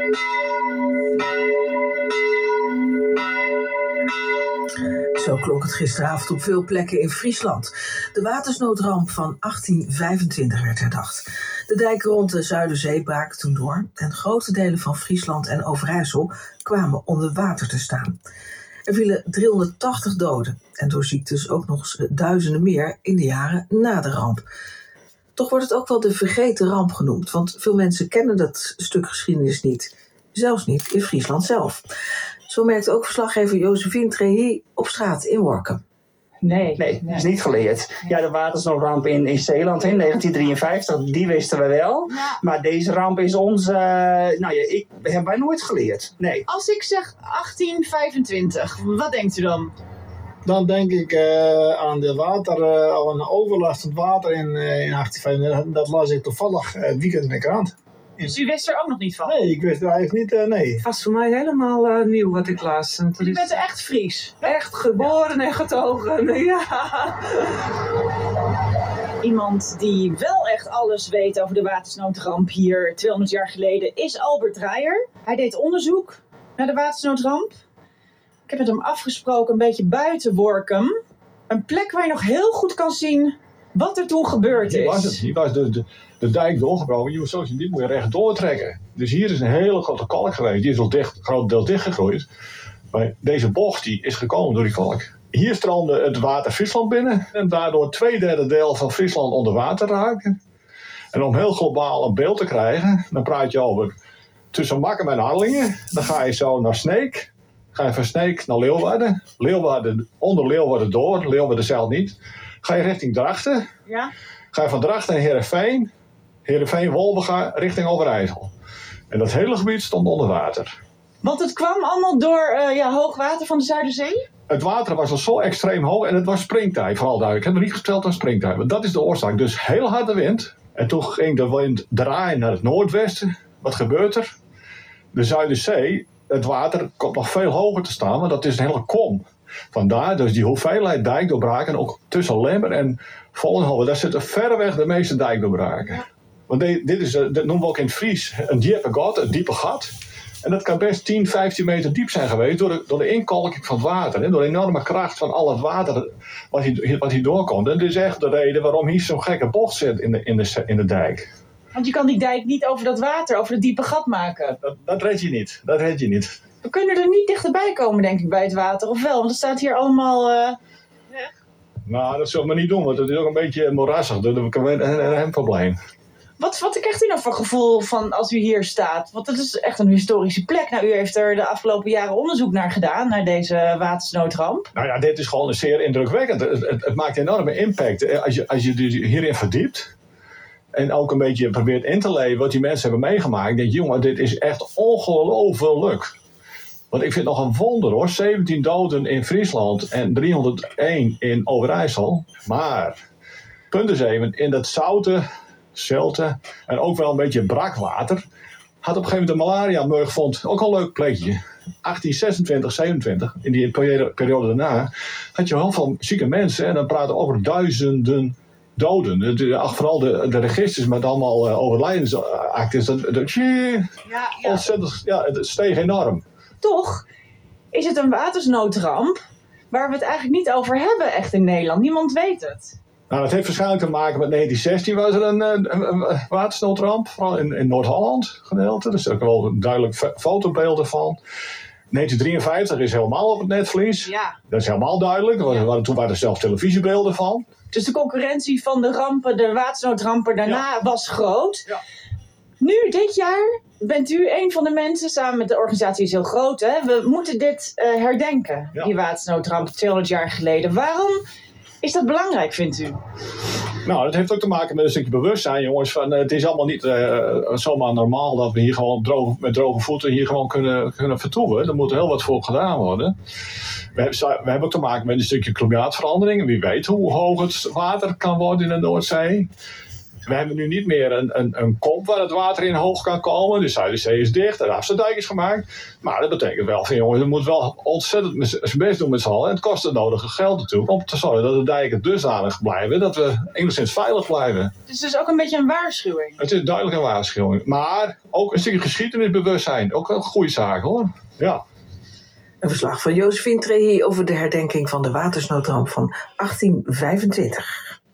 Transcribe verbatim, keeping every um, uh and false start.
Zo klonk het gisteravond op veel plekken in Friesland. De watersnoodramp van achttien vijfentwintig werd herdacht. De dijk rond de Zuiderzee braken toen door en grote delen van Friesland en Overijssel kwamen onder water te staan. Er vielen driehonderdtachtig doden en door ziektes ook nog eens duizenden meer in de jaren na de ramp. Toch wordt het ook wel de vergeten ramp genoemd, want veel mensen kennen dat stuk geschiedenis niet. Zelfs niet in Friesland zelf. Zo merkte ook verslaggever Josephine Trehi op straat in Workum. Nee, nee, dat is niet geleerd. Ja, de watersnoodramp in, in Zeeland in negentien drieënvijftig, die wisten we wel. Ja. Maar deze ramp is ons, uh, nou ja, ik, hebben wij nooit geleerd. Nee. Als ik zeg achttien vijfentwintig, wat denkt u dan? Dan denk ik uh, aan de water, uh, al een overlastend water in, uh, in achttien vijfentwintig. Dat las ik toevallig uh, weekend in de krant. Dus u wist er ook nog niet van? Nee, ik wist er eigenlijk niet, uh, nee. Het was voor mij helemaal uh, nieuw wat ik las. U bent er echt Fries? Echt geboren en getogen, ja. Iemand die wel echt alles weet over de watersnoodramp hier tweehonderd jaar geleden is Albert Dreyer. Hij deed onderzoek naar de watersnoodramp. Ik heb met hem afgesproken een beetje buiten Workum. Een plek waar je nog heel goed kan zien wat er toen gebeurd is. Hier was het. Hier was de, de, de dijk doorgebroken. Je moet zo zien, die moet je rechtdoor trekken. Dus hier is een hele grote kalk geweest. Die is al dicht, groot deel dichtgegroeid. Maar deze bocht die is gekomen door die kalk. Hier stroomde het water Friesland binnen. En daardoor twee derde deel van Friesland onder water raakte. En om heel globaal een beeld te krijgen, dan praat je over tussen Makkum en Harlingen. Dan ga je zo naar Sneek. Ga je van Sneek naar Leeuwarden. Leeuwarden onder Leeuwarden door. Leeuwarden zelf niet. Ga je richting Drachten. Ja. Ga je van Drachten naar Heerenveen. Heerenveen-Wolvenga richting Overijssel. En dat hele gebied stond onder water. Want het kwam allemaal door uh, ja, hoogwater van de Zuiderzee? Het water was al zo extreem hoog en het was springtij, vooral duidelijk. Ik heb nog niet gesteld aan springtij, want dat is de oorzaak. Dus heel harde wind. En toen ging de wind draaien naar het noordwesten. Wat gebeurt er? De Zuiderzee, het water komt nog veel hoger te staan, want dat is een hele kom. Vandaar dus die hoeveelheid dijkdoorbraken, ook tussen Lemmer en Vollenhoven, daar zitten verreweg de meeste dijkdoorbraken. Ja. Want de, dit is, dat noemen we ook in het Fries, een diepe gat, een diepe gat. En dat kan best tien, vijftien meter diep zijn geweest door de, door de inkalking van het water. Hè, door de enorme kracht van al het water wat hier, wat hier doorkomt. En dit is echt de reden waarom hier zo'n gekke bocht zit in de, in, de, in de dijk. Want je kan die dijk niet over dat water, over het diepe gat maken. Dat, dat red je niet, dat red je niet. We kunnen er niet dichterbij komen, denk ik, bij het water, of wel? Want er staat hier allemaal... Uh... Ja. Nou, dat zullen we niet doen, want het is ook een beetje moerassig. Dat is een, een, een probleem. Wat, wat krijgt u nou voor gevoel van als u hier staat? Want het is echt een historische plek. Nou, u heeft er de afgelopen jaren onderzoek naar gedaan, naar deze watersnoodramp. Nou ja, dit is gewoon zeer indrukwekkend. Het, het, het maakt een enorme impact. Als je, als je dus hierin verdiept en ook een beetje probeert in te leven wat die mensen hebben meegemaakt, denk je, jongen, dit is echt ongelooflijk. Want ik vind het nog een wonder hoor. zeventien doden in Friesland en driehonderdéén in Overijssel. Maar, punt is even, in dat zoute, zilte en ook wel een beetje brakwater had op een gegeven moment de malaria-murg vond ook een leuk plekje. achttien zesentwintig, zevenentwintig, in die periode, periode daarna, had je heel veel zieke mensen en dan praten we over duizenden doden. De, vooral de, de registers met allemaal uh, overlijdensactes. Dat, dat, ja, ja. Ontzettend, ja, het steeg enorm. Toch is het een watersnoodramp waar we het eigenlijk niet over hebben echt in Nederland. Niemand weet het. Nou, dat heeft waarschijnlijk te maken met negentien zestien was er een, een, een watersnoodramp. Vooral in, in Noord-Holland gedeelte. Daar zijn ook wel duidelijk fotobeelden van. negentien drieënvijftig is helemaal op het netvlies. Ja. Dat is helemaal duidelijk. Ja. Waren, toen waren er zelfs televisiebeelden van. Dus de concurrentie van de rampen, de watersnoodrampen daarna ja. was groot. Ja. Nu, dit jaar, bent u een van de mensen, samen met de organisatie is heel groot, hè? We moeten dit uh, herdenken, ja. die watersnoodramp tweehonderd jaar geleden. Waarom is dat belangrijk, vindt u? Nou, dat heeft ook te maken met een stukje bewustzijn, jongens. Van, uh, het is allemaal niet uh, zomaar normaal dat we hier gewoon droog, met droge voeten hier gewoon kunnen, kunnen vertoeven. Er moet heel wat voor gedaan worden. We hebben, we hebben ook te maken met een stukje klimaatverandering. Wie weet hoe hoog het water kan worden in de Noordzee. We hebben nu niet meer een, een, een kom waar het water in hoog kan komen. De Zuiderzee is dicht, de Afsterdijk is gemaakt. Maar dat betekent wel van jongens, je moet wel ontzettend zijn best doen met z'n allen. En het kost het nodige geld natuurlijk om te zorgen dat de dijken dusdanig blijven dat we enigszins veilig blijven. Het is dus ook een beetje een waarschuwing. Het is duidelijk een waarschuwing. Maar ook een stukje geschiedenisbewustzijn. Ook een goede zaak hoor. Ja. Een verslag van Josephine Trehi over de herdenking van de watersnoodramp van achttien vijfentwintig.